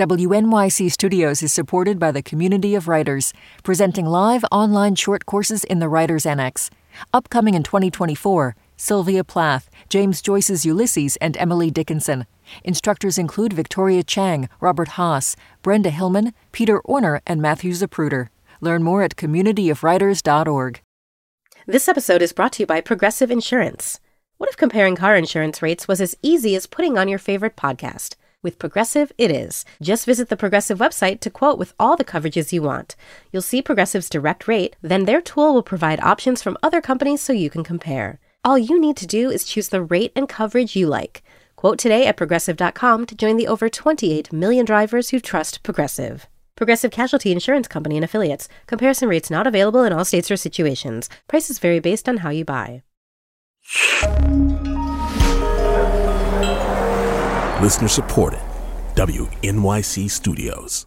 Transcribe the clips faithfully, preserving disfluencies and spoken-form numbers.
W N Y C Studios is supported by the Community of Writers, presenting live online short courses in the Writers Annex. Upcoming in twenty twenty-four, Sylvia Plath, James Joyce's Ulysses, and Emily Dickinson. Instructors include Victoria Chang, Robert Haas, Brenda Hillman, Peter Orner, and Matthew Zapruder. Learn more at community of writers dot org. This episode is brought to you by Progressive Insurance. What if comparing car insurance rates was as easy as putting on your favorite podcast? With Progressive, it is. Just visit the Progressive website to quote with all the coverages you want. You'll see Progressive's direct rate, then their tool will provide options from other companies so you can compare. All you need to do is choose the rate and coverage you like. Quote today at progressive dot com to join the over twenty-eight million drivers who trust Progressive. Progressive Casualty Insurance Company and Affiliates. Comparison rates not available in all states or situations. Prices vary based on how you buy. Listener supported. W N Y C Studios.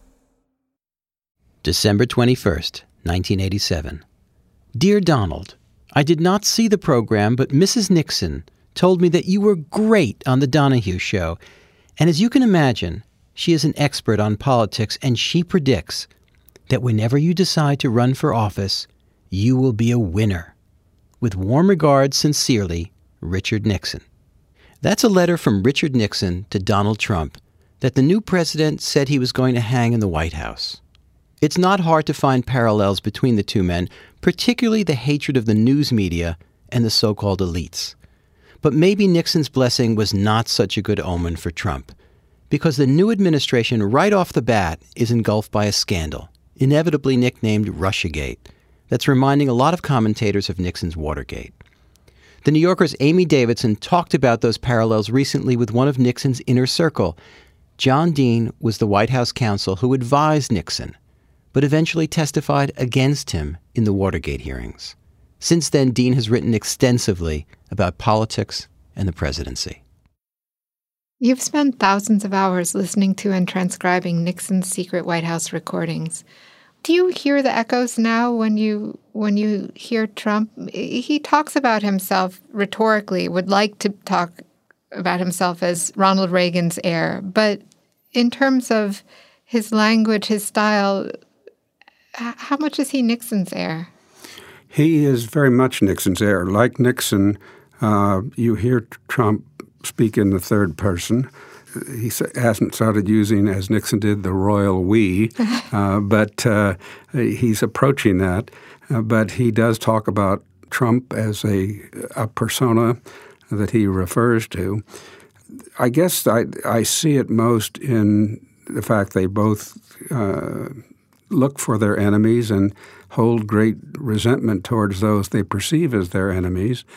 December twenty-first, nineteen eighty-seven. Dear Donald, I did not see the program, but Missus Nixon told me that you were great on the Donahue Show. And as you can imagine, she is an expert on politics, and she predicts that whenever you decide to run for office, you will be a winner. With warm regards, sincerely, Richard Nixon. That's a letter from Richard Nixon to Donald Trump that the new president said he was going to hang in the White House. It's not hard to find parallels between the two men, particularly the hatred of the news media and the so-called elites. But maybe Nixon's blessing was not such a good omen for Trump, because the new administration right off the bat is engulfed by a scandal, inevitably nicknamed Russiagate, that's reminding a lot of commentators of Nixon's Watergate. The New Yorker's Amy Davidson talked about those parallels recently with one of Nixon's inner circle. John Dean was the White House counsel who advised Nixon, but eventually testified against him in the Watergate hearings. Since then, Dean has written extensively about politics and the presidency. You've spent thousands of hours listening to and transcribing Nixon's secret White House recordings. Do you hear the echoes now when you when you hear Trump? He talks about himself rhetorically, would like to talk about himself as Ronald Reagan's heir. But in terms of his language, his style, how much is he Nixon's heir? He is very much Nixon's heir. Like Nixon, uh, you hear Trump speak in the third person. He hasn't started using, as Nixon did, the royal we, uh, but uh, he's approaching that. Uh, but he does talk about Trump as a, a persona that he refers to. I guess I, I see it most in the fact they both uh, look for their enemies and hold great resentment towards those they perceive as their enemies.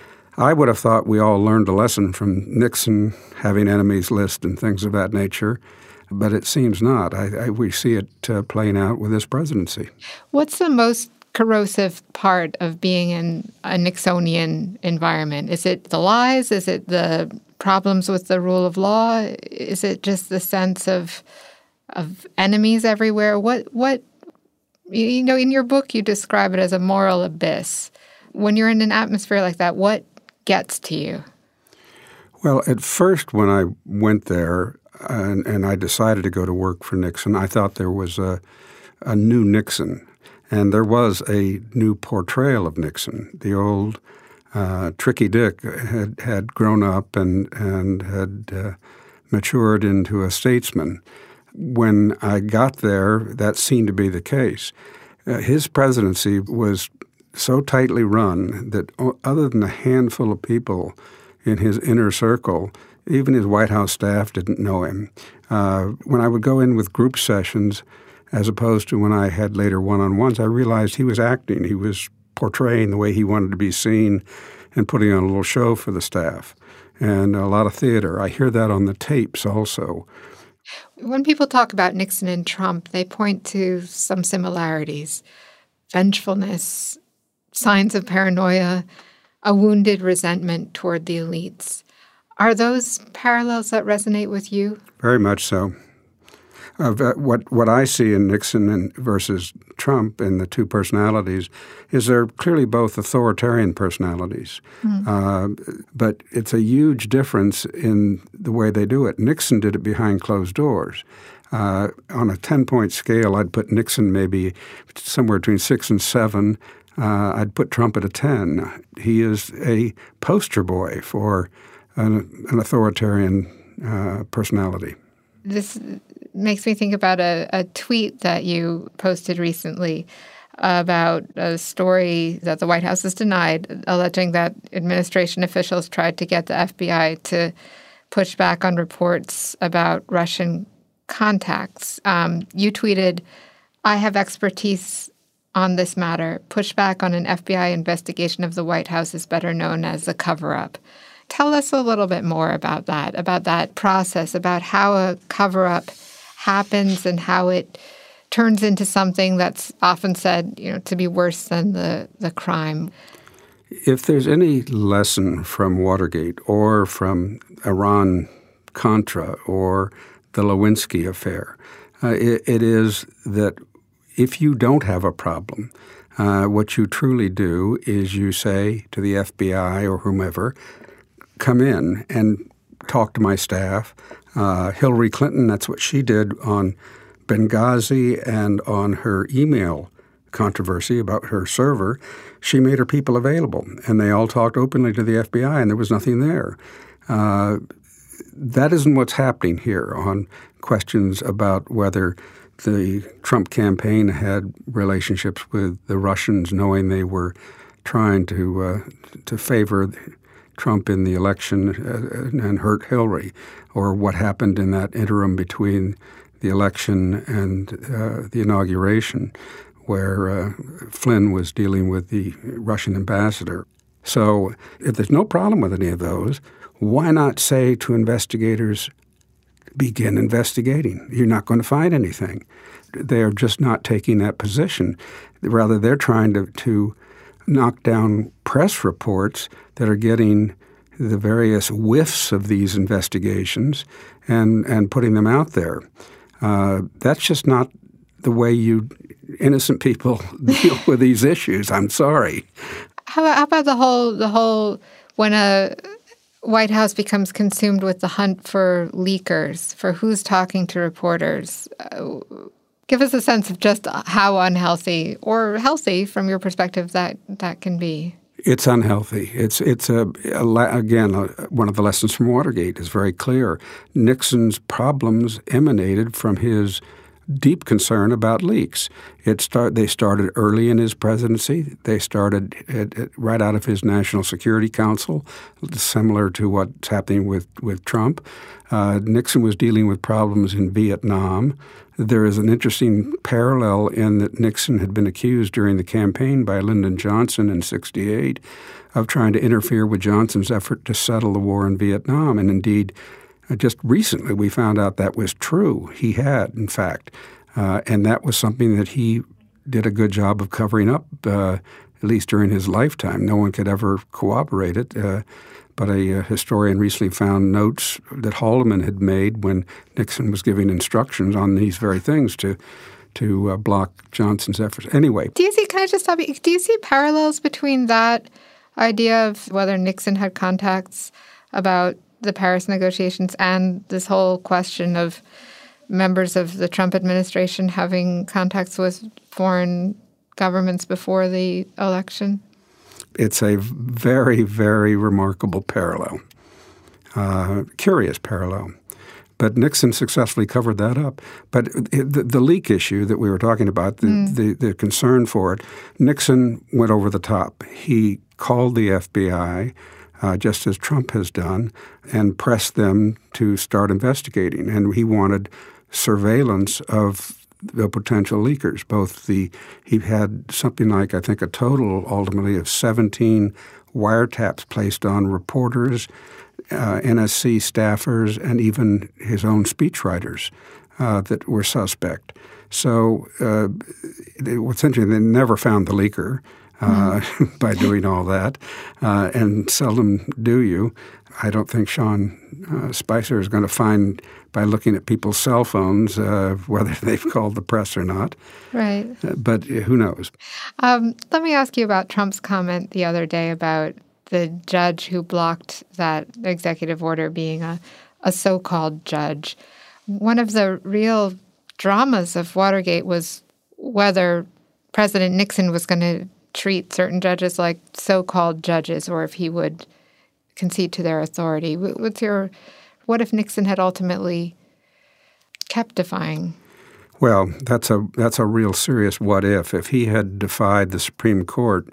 I would have thought we all learned a lesson from Nixon having enemies list and things of that nature, but it seems not. I, I, we see it uh, playing out with this presidency. What's the most corrosive part of being in a Nixonian environment? Is it the lies? Is it the problems with the rule of law? Is it just the sense of of enemies everywhere? What what you know, in your book you describe it as a moral abyss. When you're in an atmosphere like that, what gets to you? Well, at first when I went there and, and I decided to go to work for Nixon, I thought there was a, a new Nixon. And there was a new portrayal of Nixon. The old uh, Tricky Dick had, had grown up and, and had uh, matured into a statesman. When I got there, that seemed to be the case. Uh, his presidency was so tightly run that other than a handful of people in his inner circle, even his White House staff didn't know him. Uh, when I would go in with group sessions, as opposed to when I had later one-on-ones, I realized he was acting. He was portraying the way he wanted to be seen and putting on a little show for the staff and a lot of theater. I hear that on the tapes also. When people talk about Nixon and Trump, they point to some similarities: vengefulness, signs of paranoia, a wounded resentment toward the elites. Are those parallels that resonate with you? Very much so. Uh, what what I see in Nixon and versus Trump in the two personalities is they're clearly both authoritarian personalities. Mm. Uh, but it's a huge difference in the way they do it. Nixon did it behind closed doors. Uh, on a ten-point scale, I'd put Nixon maybe somewhere between six and seven. Uh, I'd put Trump at a ten. He is a poster boy for an, an authoritarian uh, personality. This makes me think about a, a tweet that you posted recently about a story that the White House has denied, alleging that administration officials tried to get the F B I to push back on reports about Russian contacts. Um, you tweeted, "I have expertise on this matter. Pushback on an F B I investigation of the White House is better known as a cover-up." Tell us a little bit more about that, about that process, about how a cover-up happens and how it turns into something that's often said, you know, to be worse than the, the crime. If there's any lesson from Watergate or from Iran-Contra or the Lewinsky affair, uh, it, it is that if you don't have a problem, uh, what you truly do is you say to the F B I or whomever, come in and talk to my staff. Uh, Hillary Clinton, that's what she did on Benghazi and on her email controversy about her server. She made her people available, and they all talked openly to the F B I, and there was nothing there. Uh, that isn't what's happening here on questions about whether the Trump campaign had relationships with the Russians, knowing they were trying to uh, to favor Trump in the election uh, and hurt Hillary, or what happened in that interim between the election and uh, the inauguration, where uh, Flynn was dealing with the Russian ambassador. So if there's no problem with any of those, why not say to investigators, begin investigating? You're not going to find anything. They're just not taking that position. Rather, they're trying to, to knock down press reports that are getting the various whiffs of these investigations and, and putting them out there. Uh, that's just not the way you innocent people deal with these issues. I'm sorry. How, how about the whole the whole when a White House becomes consumed with the hunt for leakers, for who's talking to reporters? Uh, give us a sense of just how unhealthy or healthy, from your perspective, that that can be. It's unhealthy. It's it's a, a again a, one of the lessons from Watergate is very clear. Nixon's problems emanated from his deep concern about leaks. It start they started early in his presidency. They started at, at, right out of his National Security Council, similar to what's happening with with Trump. Uh, Nixon was dealing with problems in Vietnam. There is an interesting parallel in that Nixon had been accused during the campaign by Lyndon Johnson in sixty-eight of trying to interfere with Johnson's effort to settle the war in Vietnam. And indeed, just recently we found out that was true. He had, in fact. Uh, and that was something that he did a good job of covering up, uh, at least during his lifetime. No one could ever corroborate it. Uh, But a, a historian recently found notes that Haldeman had made when Nixon was giving instructions on these very things to to uh, block Johnson's efforts. Anyway. Do you see, can I just stop you? Do you see parallels between that idea of whether Nixon had contacts about the Paris negotiations and this whole question of members of the Trump administration having contacts with foreign governments before the election? It's a very, very remarkable parallel, uh, curious parallel. But Nixon successfully covered that up. But the, the leak issue that we were talking about, the, mm. the, the concern for it, Nixon went over the top. He called the F B I, uh, just as Trump has done, and pressed them to start investigating. And he wanted surveillance of the potential leakers. Both the he had something like, I think, a total ultimately of seventeen wiretaps placed on reporters, uh, N S C staffers, and even his own speechwriters uh, that were suspect. So uh, what's interesting, they never found the leaker uh, mm. by doing all that, uh, and seldom do you. I don't think Sean uh, Spicer is going to find, by looking at people's cell phones, uh, whether they've called the press or not. Right. Uh, but who knows? Um, let me ask you about Trump's comment the other day about the judge who blocked that executive order being a, a so-called judge. One of the real dramas of Watergate was whether President Nixon was going to treat certain judges like so-called judges, or if he would concede to their authority. What's your, what if Nixon had ultimately kept defying? Well, that's a that's a real serious what if. If he had defied the Supreme Court,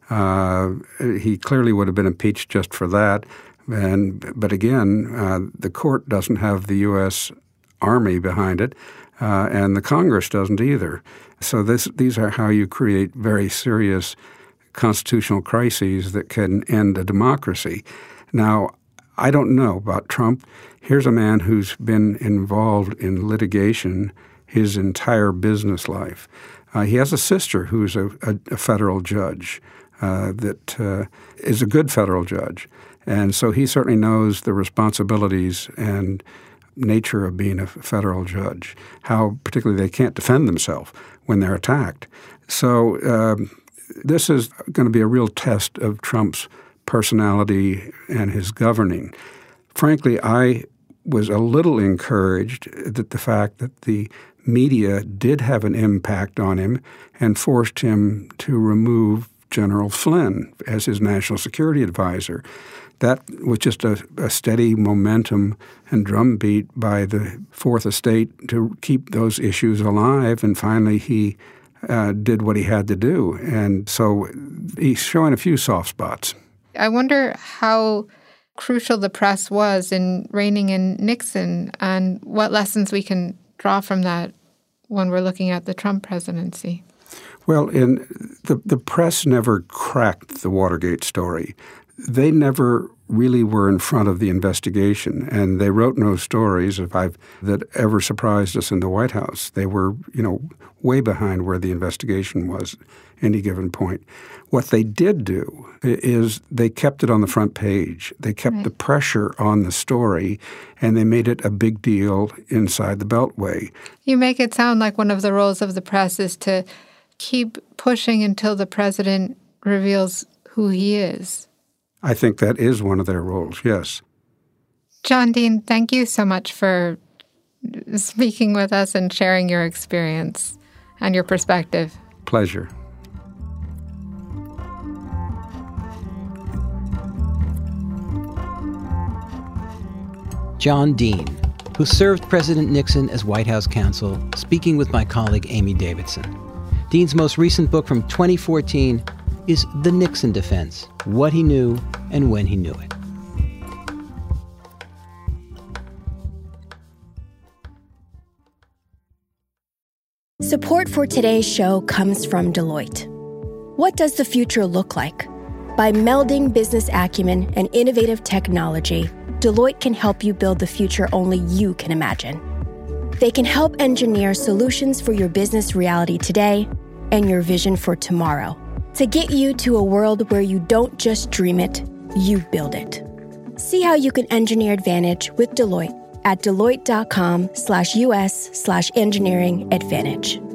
uh, he clearly would have been impeached just for that. And but again, uh, the court doesn't have the U S Army behind it, uh, and the Congress doesn't either. So this these are how you create very serious constitutional crises that can end a democracy. Now, I don't know about Trump. Here's a man who's been involved in litigation his entire business life. Uh, he has a sister who's a, a, a federal judge uh, that uh, is a good federal judge. And so he certainly knows the responsibilities and nature of being a federal judge, how particularly they can't defend themselves when they're attacked. So um, this is going to be a real test of Trump's personality and his governing. Frankly, I was a little encouraged that the fact that the media did have an impact on him and forced him to remove General Flynn as his national security advisor. That was just a, a steady momentum and drumbeat by the Fourth Estate to keep those issues alive, and finally he uh, did what he had to do. And so he's showing a few soft spots. I wonder how crucial the press was in reining in Nixon and what lessons we can draw from that when we're looking at the Trump presidency. Well, in the, the press never cracked the Watergate story. They never really were in front of the investigation, and they wrote no stories if I've, that ever surprised us in the White House. They were, you know, way behind where the investigation was at any given point. What they did do is they kept it on the front page. They kept right. the pressure on the story, and they made it a big deal inside the Beltway. You make it sound like one of the roles of the press is to keep pushing until the president reveals who he is. I think that is one of their roles, yes. John Dean, thank you so much for speaking with us and sharing your experience and your perspective. Pleasure. John Dean, who served President Nixon as White House counsel, speaking with my colleague Amy Davidson. Dean's most recent book from twenty fourteen is The Nixon Defense, What He Knew and When He Knew It. Support for today's show comes from Deloitte. What does the future look like? By melding business acumen and innovative technology, Deloitte can help you build the future only you can imagine. They can help engineer solutions for your business reality today and your vision for tomorrow, to get you to a world where you don't just dream it, you build it. See how you can engineer advantage with Deloitte at deloitte.com slash US slash engineering advantage.